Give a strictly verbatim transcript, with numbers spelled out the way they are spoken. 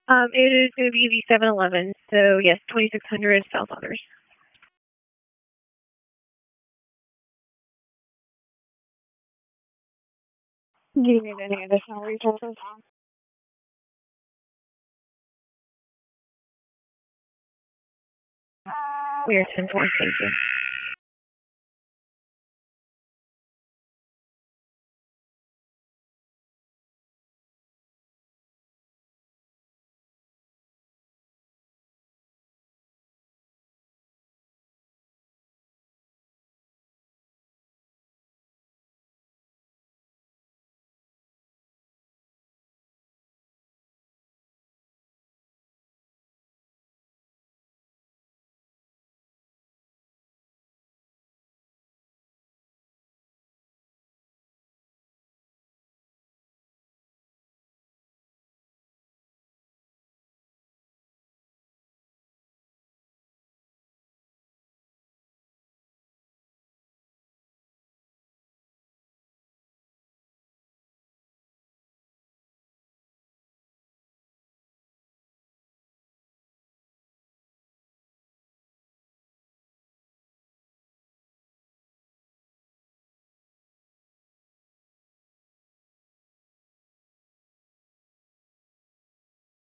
Um, it is going to be the seven eleven. So, yes, twenty-six hundred South Saunders. Do you need any additional resources? We are ten four. Thank you.